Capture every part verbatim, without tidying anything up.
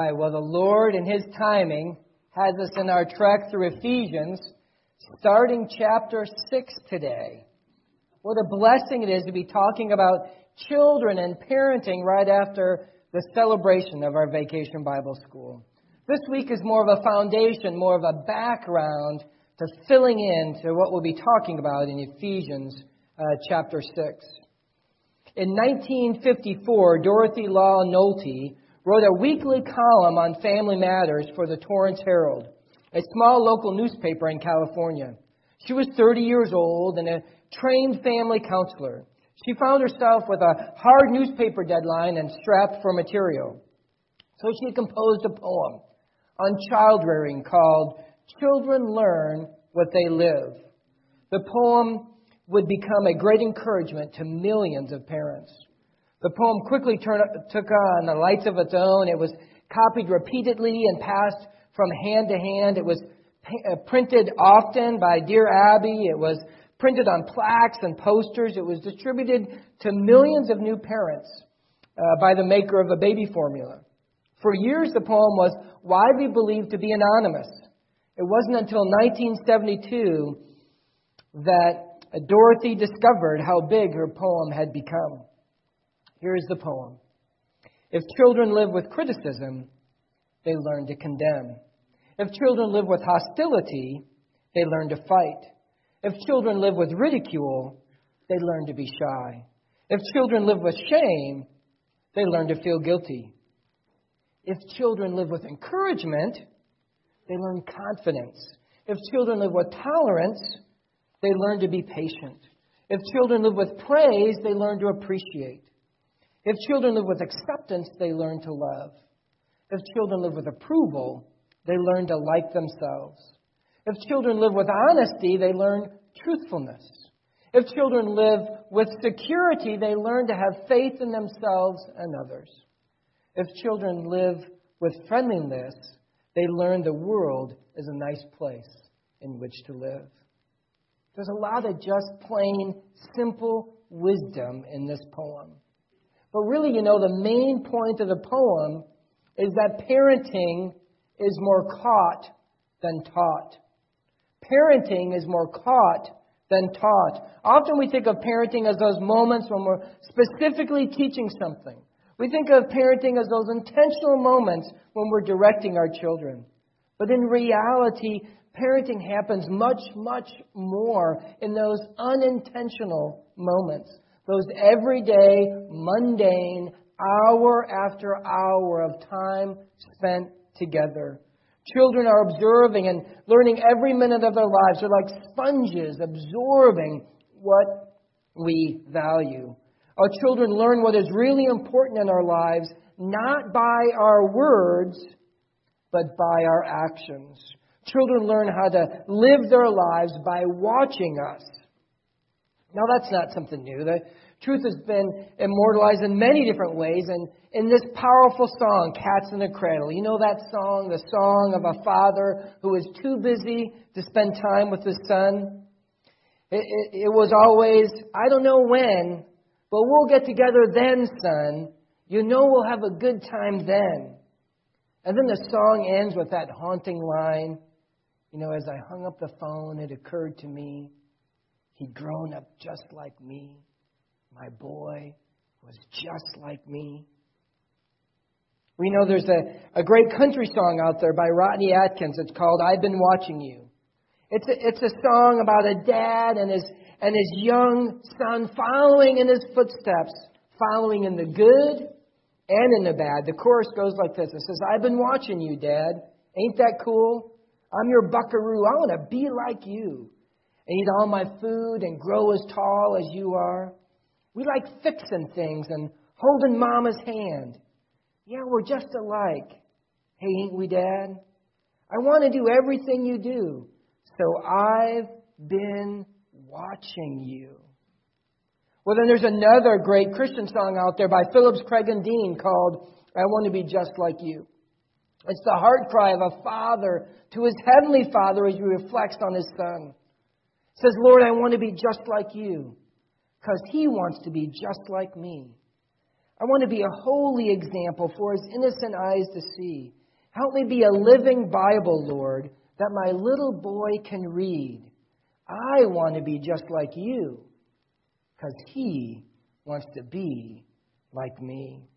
right, well, the Lord in His timing has us in our trek through Ephesians, starting chapter six today. What a blessing it is to be talking about children and parenting right after the celebration of our Vacation Bible School. This week is more of a foundation, more of a background to filling in to what we'll be talking about in Ephesians uh, chapter six. In nineteen fifty-four, Dorothy Law Nolte wrote a weekly column on family matters for the Torrance Herald, a small local newspaper in California. She was thirty years old and a trained family counselor. She found herself with a hard newspaper deadline and strapped for material. So she composed a poem on child rearing called Children Learn What They Live. The poem would become a great encouragement to millions of parents. The poem quickly turned, took on the lights of its own. It was copied repeatedly and passed from hand to hand. It was p- printed often by Dear Abby. It was printed on plaques and posters. It was distributed to millions of new parents uh, by the maker of a baby formula. For years, the poem was widely believed to be anonymous. It wasn't until nineteen seventy-two that Dorothy discovered how big her poem had become. Here's the poem. If children live with criticism, they learn to condemn. If children live with hostility, they learn to fight. If children live with ridicule, they learn to be shy. If children live with shame, they learn to feel guilty. If children live with encouragement, they learn confidence. If children live with tolerance, they learn to be patient. If children live with praise, they learn to appreciate. If children live with acceptance, they learn to love. If children live with approval, they learn to like themselves. If children live with honesty, they learn truthfulness. If children live with security, they learn to have faith in themselves and others. If children live with friendliness, they learn the world is a nice place in which to live. There's a lot of just plain, simple wisdom in this poem. But really, you know, the main point of the poem is that parenting is more caught than taught. Parenting is more caught than taught. Often we think of parenting as those moments when we're specifically teaching something. We think of parenting as those intentional moments when we're directing our children. But in reality, parenting happens much, much more in those unintentional moments. Those everyday, mundane, hour after hour of time spent together. Children are observing and learning every minute of their lives. They're like sponges absorbing what we value. Our children learn what is really important in our lives, not by our words, but by our actions. Children learn how to live their lives by watching us. Now, that's not something new. The truth has been immortalized in many different ways. And in this powerful song, Cats in the Cradle, you know that song, the song of a father who is too busy to spend time with his son? It, it, it was always, I don't know when, but we'll get together then, son. You know we'll have a good time then. And then the song ends with that haunting line. You know, as I hung up the phone, it occurred to me, he'd grown up just like me. My boy was just like me. We know there's a, a great country song out there by Rodney Atkins. It's called I've Been Watching You. It's a, it's a song about a dad and his, and his young son following in his footsteps, following in the good and in the bad. The chorus goes like this. It says, I've been watching you, Dad. Ain't that cool? I'm your buckaroo. I want to be like you. And eat all my food and grow as tall as you are. We like fixing things and holding Mama's hand. Yeah, we're just alike. Hey, ain't we, Dad? I want to do everything you do. So I've been watching you. Well, then there's another great Christian song out there by Phillips, Craig and Dean called I Want to Be Just Like You. It's the heart cry of a father to his heavenly Father as he reflects on his son. It says, Lord, I want to be just like you because he wants to be just like me. I want to be a holy example for His innocent eyes to see. Help me be a living Bible, Lord, that my little boy can read. I want to be just like You, because He wants to be like me.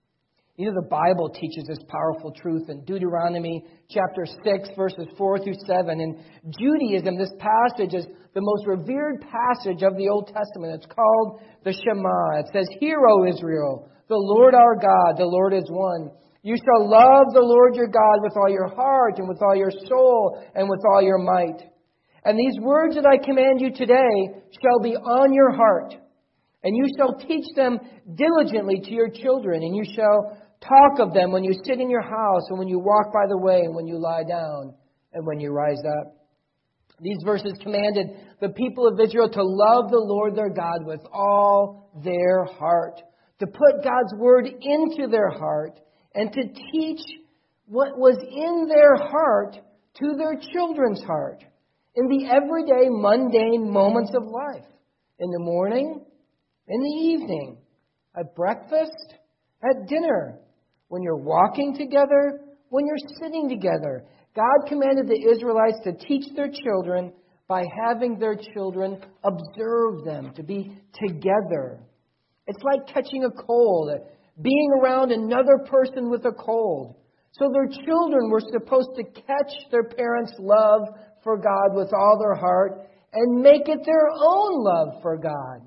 You know, the Bible teaches this powerful truth in Deuteronomy chapter six, verses four through seven. In Judaism, this passage is the most revered passage of the Old Testament. It's called the Shema. It says, "Hear, O Israel, the Lord our God, the Lord is one. You shall love the Lord your God with all your heart and with all your soul and with all your might. And these words that I command you today shall be on your heart. And you shall teach them diligently to your children, and you shall talk of them when you sit in your house, and when you walk by the way, and when you lie down, and when you rise up." These verses commanded the people of Israel to love the Lord their God with all their heart, to put God's word into their heart, and to teach what was in their heart to their children's heart in the everyday, mundane moments of life. In the morning, in the evening, at breakfast, at dinner, when you're walking together, when you're sitting together. God commanded the Israelites to teach their children by having their children observe them, to be together. It's like catching a cold, being around another person with a cold. So their children were supposed to catch their parents' love for God with all their heart and make it their own love for God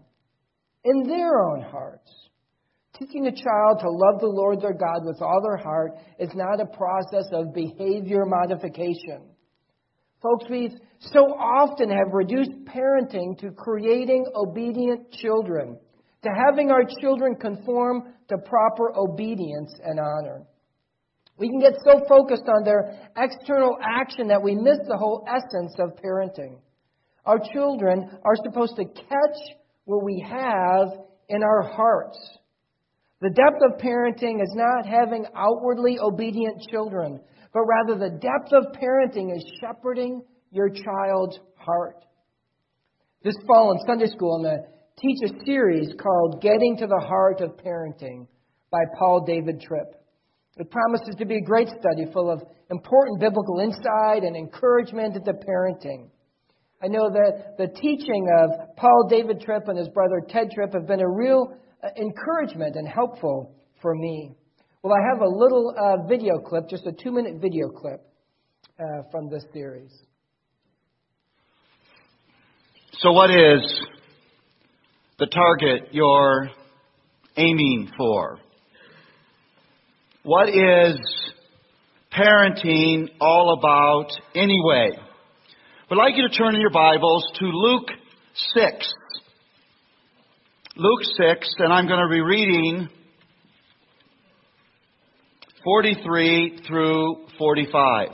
in their own hearts. Teaching a child to love the Lord their God with all their heart is not a process of behavior modification. Folks, we so often have reduced parenting to creating obedient children, to having our children conform to proper obedience and honor. We can get so focused on their external action that we miss the whole essence of parenting. Our children are supposed to catch what we have in our hearts. The depth of parenting is not having outwardly obedient children, but rather the depth of parenting is shepherding your child's heart. This fall in Sunday school, I'm going to teach a series called Getting to the Heart of Parenting by Paul David Tripp. It promises to be a great study full of important biblical insight and encouragement into parenting. I know that the teaching of Paul David Tripp and his brother Ted Tripp have been a real encouragement and helpful for me. Well, I have a little uh, video clip, just a two-minute video clip uh, from this series. So what is the target you're aiming for? What is parenting all about anyway? I'd like you to turn in your Bibles to Luke six. Luke six, and I'm going to be reading forty-three through forty-five.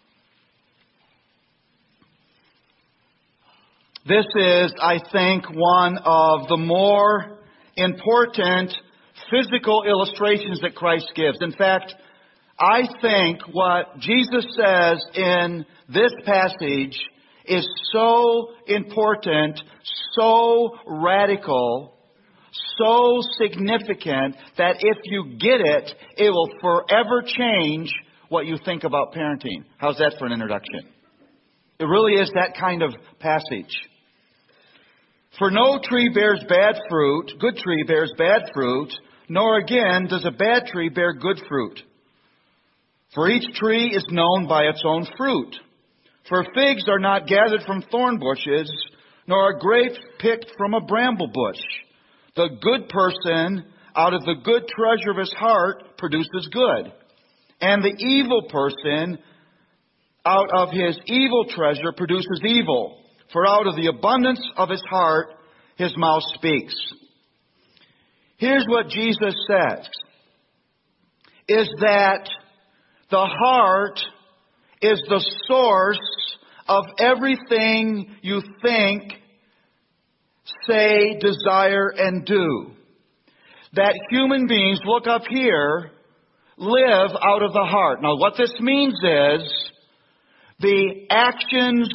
This is, I think, one of the more important physical illustrations that Christ gives. In fact, I think what Jesus says in this passage is so important, so radical, so significant that if you get it, it will forever change what you think about parenting. How's that for an introduction? It really is that kind of passage. For no tree bears bad fruit, good tree bears bad fruit, nor again does a bad tree bear good fruit. For each tree is known by its own fruit. For figs are not gathered from thorn bushes, nor are grapes picked from a bramble bush. The good person out of the good treasure of his heart produces good, and the evil person out of his evil treasure produces evil. For out of the abundance of his heart, his mouth speaks. Here's what Jesus says, is that the heart is the source of everything you think, say, desire, and do. That human beings, look up here, live out of the heart. Now what this means is the actions,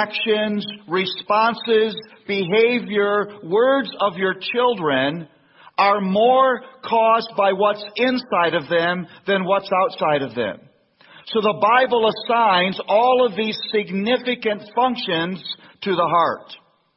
reactions, responses, behavior, words of your children are more caused by what's inside of them than what's outside of them. So the Bible assigns all of these significant functions to the heart.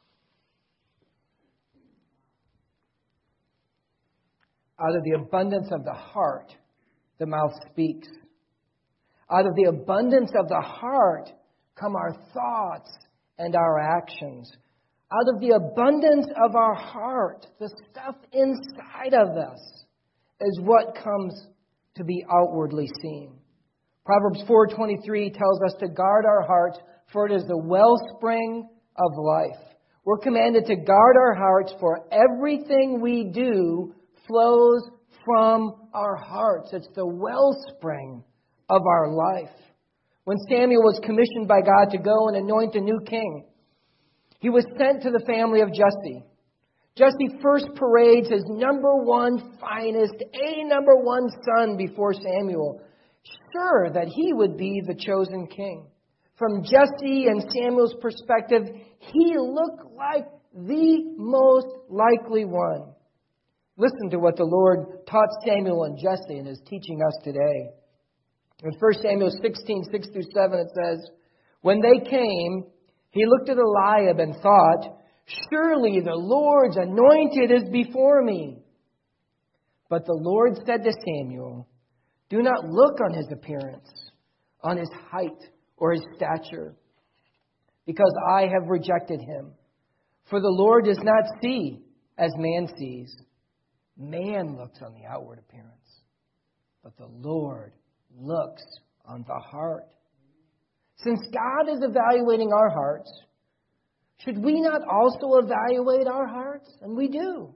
Out of the abundance of the heart, the mouth speaks. Out of the abundance of the heart come our thoughts and our actions. Out of the abundance of our heart, the stuff inside of us is what comes to be outwardly seen. Proverbs four twenty-three tells us to guard our hearts, for it is the wellspring of life. We're commanded to guard our hearts, for everything we do flows from our hearts. It's the wellspring of our life. When Samuel was commissioned by God to go and anoint a new king, he was sent to the family of Jesse. Jesse first parades his number one finest, a number one son before Samuel, sure that he would be the chosen king. From Jesse and Samuel's perspective, he looked like the most likely one. Listen to what the Lord taught Samuel and Jesse and is teaching us today. In First Samuel sixteen, six through seven, it says, when they came, he looked at Eliab and thought, surely the Lord's anointed is before me. But the Lord said to Samuel, do not look on his appearance, on his height or his stature, because I have rejected him. For the Lord does not see as man sees. Man looks on the outward appearance, but the Lord looks on the heart. Since God is evaluating our hearts, should we not also evaluate our hearts? And we do.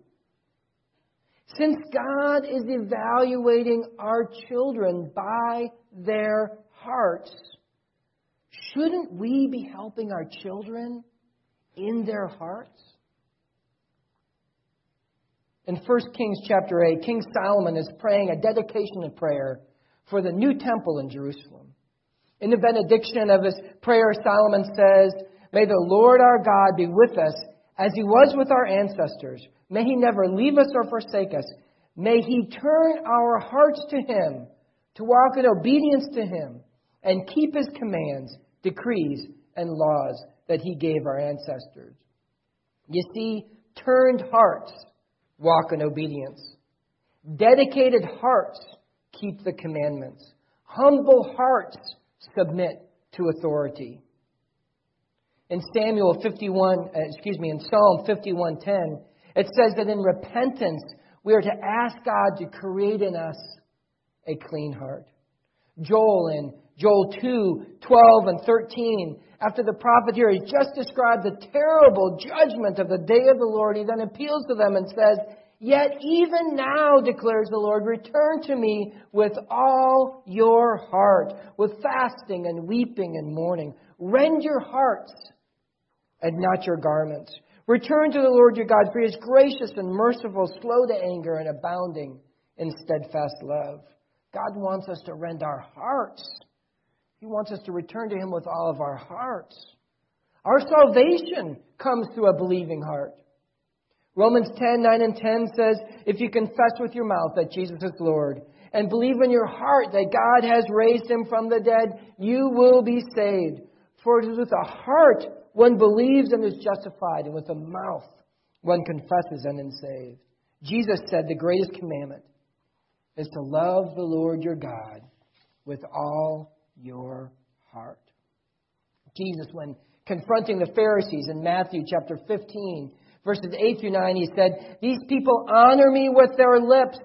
Since God is evaluating our children by their hearts, shouldn't we be helping our children in their hearts? In First Kings chapter eight, King Solomon is praying a dedication of prayer for the new temple in Jerusalem. In the benediction of his prayer, Solomon says, may the Lord our God be with us as he was with our ancestors. May he never leave us or forsake us. May he turn our hearts to him, to walk in obedience to him, and keep his commands, decrees, and laws that he gave our ancestors. You see, turned hearts walk in obedience. Dedicated hearts keep the commandments. Humble hearts submit to authority. In Samuel fifty-one, uh, excuse me, in Psalm fifty-one ten, it says that in repentance we are to ask God to create in us a clean heart. Joel in Joel two, twelve and thirteen, after the prophet here has just described the terrible judgment of the day of the Lord, he then appeals to them and says, yet even now, declares the Lord, return to me with all your heart, with fasting and weeping and mourning. Rend your hearts and not your garments. Return to the Lord your God, for he is gracious and merciful, slow to anger, and abounding in steadfast love. God wants us to rend our hearts. He wants us to return to him with all of our hearts. Our salvation comes through a believing heart. Romans ten, nine and ten says, if you confess with your mouth that Jesus is Lord and believe in your heart that God has raised him from the dead, you will be saved. For it is with the heart one believes and is justified, and with the mouth one confesses and is saved. Jesus said the greatest commandment is to love the Lord your God with all your heart. Jesus, when confronting the Pharisees in Matthew chapter fifteen, verses eight through nine, he said, these people honor me with their lips,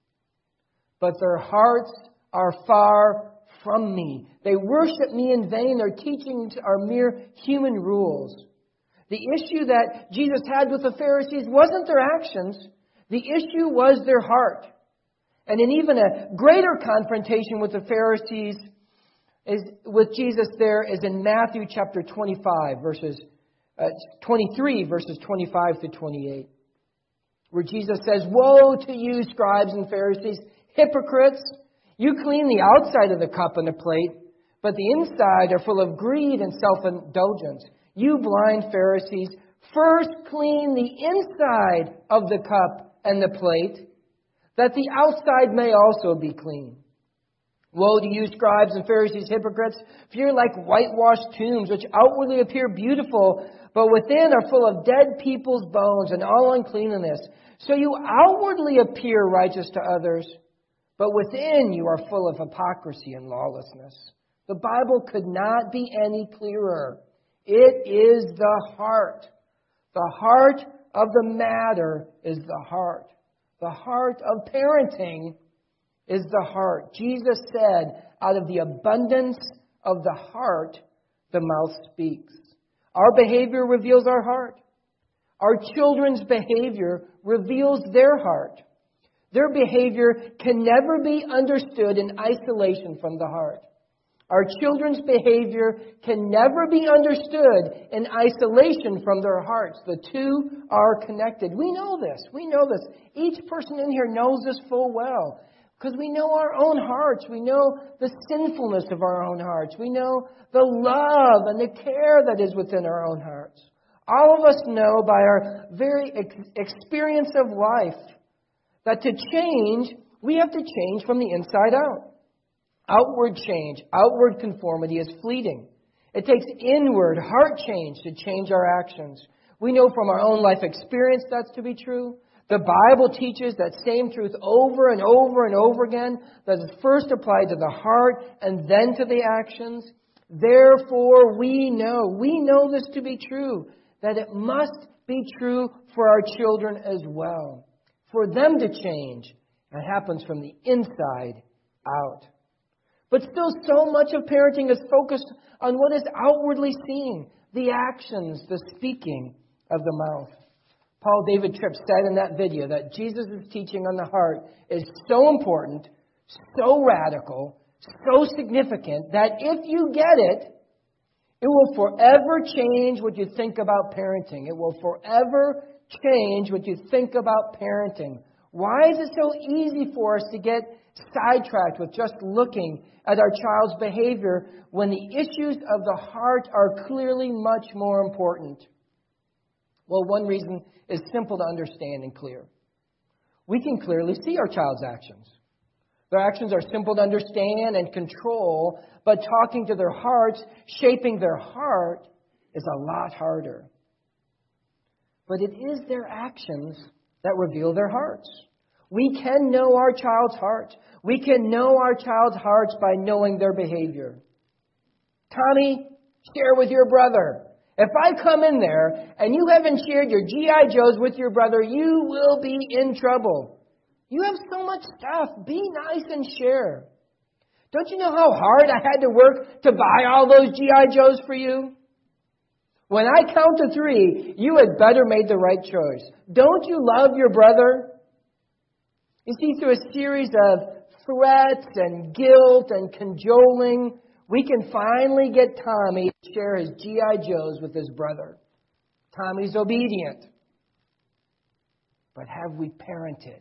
but their hearts are far from me. They worship me in vain. Their teachings are mere human rules. The issue that Jesus had with the Pharisees wasn't their actions. The issue was their heart. And in even a greater confrontation with the Pharisees is with Jesus there is in Matthew chapter twenty-five, verses uh, twenty-three, verses twenty-five to twenty-eight, where Jesus says, woe to you, scribes and Pharisees, hypocrites! You clean the outside of the cup and the plate, but the inside are full of greed and self-indulgence. You blind Pharisees, first clean the inside of the cup and the plate, that the outside may also be clean. Woe to you, scribes and Pharisees, hypocrites, for you're like whitewashed tombs, which outwardly appear beautiful, but within are full of dead people's bones and all uncleanness. So you outwardly appear righteous to others, but within you are full of hypocrisy and lawlessness. The Bible could not be any clearer. It is the heart. The heart of the matter is the heart. The heart of parenting is the heart. Jesus said, out of the abundance of the heart, the mouth speaks. Our behavior reveals our heart. Our children's behavior reveals their heart. Their behavior can never be understood in isolation from the heart. Our children's behavior can never be understood in isolation from their hearts. The two are connected. We know this. We know this. Each person in here knows this full well. Because we know our own hearts. We know the sinfulness of our own hearts. We know the love and the care that is within our own hearts. All of us know by our very ex- experience of life that to change, we have to change from the inside out. Outward change, outward conformity is fleeting. It takes inward heart change to change our actions. We know from our own life experience that's to be true. The Bible teaches that same truth over and over and over again, that is first applied to the heart and then to the actions. Therefore, we know, we know this to be true, that it must be true for our children as well. For them to change, it happens from the inside out. But still, so much of parenting is focused on what is outwardly seen, the actions, the speaking of the mouth. Paul David Tripp said in that video that Jesus' teaching on the heart is so important, so radical, so significant, that if you get it, it will forever change what you think about parenting. It will forever change what you think about parenting. Why is it so easy for us to get sidetracked with just looking at our child's behavior when the issues of the heart are clearly much more important? Well, one reason is simple to understand and clear. We can clearly see our child's actions. Their actions are simple to understand and control, but talking to their hearts, shaping their heart, is a lot harder. But it is their actions that reveal their hearts. We can know our child's heart. We can know our child's hearts by knowing their behavior. Tommy, share with your brother. If I come in there and you haven't shared your G I Joes with your brother, you will be in trouble. You have so much stuff. Be nice and share. Don't you know how hard I had to work to buy all those G I Joes for you? When I count to three, you had better made the right choice. Don't you love your brother? You see, through a series of threats and guilt and cajoling, we can finally get Tommy to share his G I Joes with his brother. Tommy's obedient. But have we parented?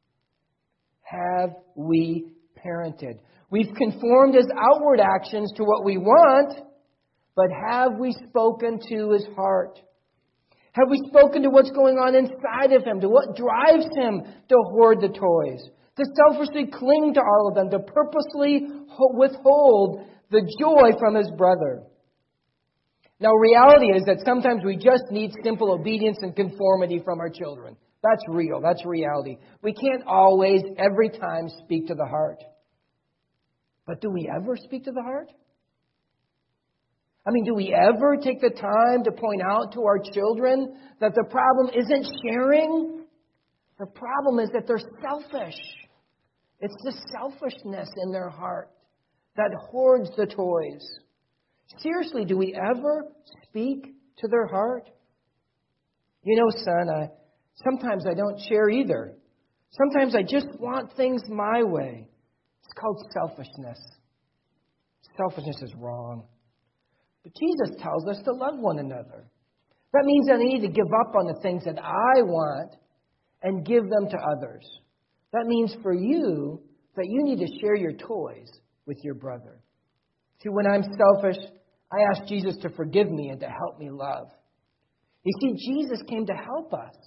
Have we parented? We've conformed his outward actions to what we want, but have we spoken to his heart? Have we spoken to what's going on inside of him, to what drives him to hoard the toys, to selfishly cling to all of them, to purposely withhold the joy from his brother? Now, reality is that sometimes we just need simple obedience and conformity from our children. That's real. That's reality. We can't always, every time, speak to the heart. But do we ever speak to the heart? I mean, do we ever take the time to point out to our children that the problem isn't sharing? The problem is that they're selfish. It's the selfishness in their heart that hoards the toys. Seriously, do we ever speak to their heart? You know, son, I, sometimes I don't share either. Sometimes I just want things my way. It's called selfishness. Selfishness is wrong. But Jesus tells us to love one another. That means that I need to give up on the things that I want and give them to others. That means for you that you need to share your toys with your brother. See, when I'm selfish, I ask Jesus to forgive me and to help me love. You see, Jesus came to help us.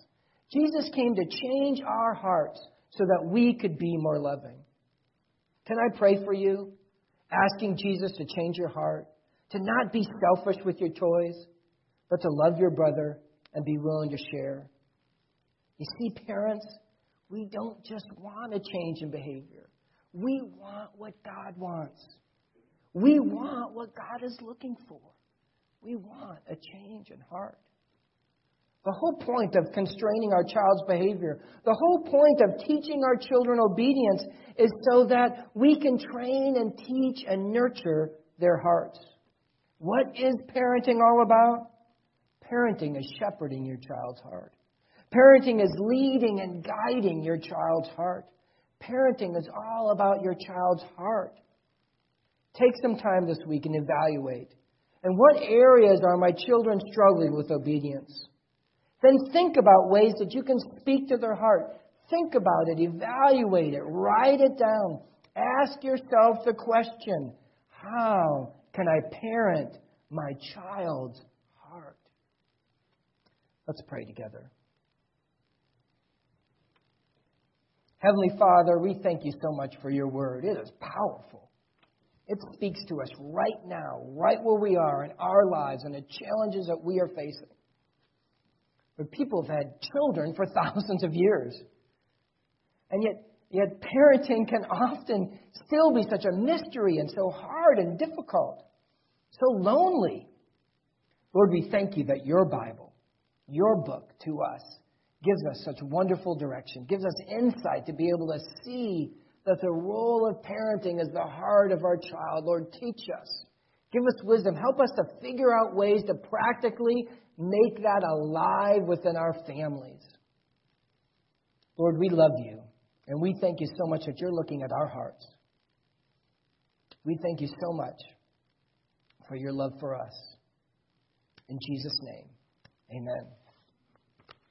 Jesus came to change our hearts so that we could be more loving. Can I pray for you? Asking Jesus to change your heart, to not be selfish with your toys, but to love your brother and be willing to share. You see, parents, we don't just want a change in behavior. We want what God wants. We want what God is looking for. We want a change in heart. The whole point of constraining our child's behavior, the whole point of teaching our children obedience is so that we can train and teach and nurture their hearts. What is parenting all about? Parenting is shepherding your child's heart. Parenting is leading and guiding your child's heart. Parenting is all about your child's heart. Take some time this week and evaluate. In what areas are my children struggling with obedience? Then think about ways that you can speak to their heart. Think about it, evaluate it, write it down. Ask yourself the question, how can I parent my child's heart? Let's pray together. Heavenly Father, we thank you so much for your word. It is powerful. It speaks to us right now, right where we are in our lives and the challenges that we are facing. But people have had children for thousands of years. And yet, yet parenting can often still be such a mystery and so hard and difficult, so lonely. Lord, we thank you that your Bible, your book to us, gives us such wonderful direction, gives us insight to be able to see that the role of parenting is the heart of our child. Lord, teach us. Give us wisdom. Help us to figure out ways to practically make that alive within our families. Lord, we love you, and we thank you so much that you're looking at our hearts. We thank you so much for your love for us. In Jesus' name, amen.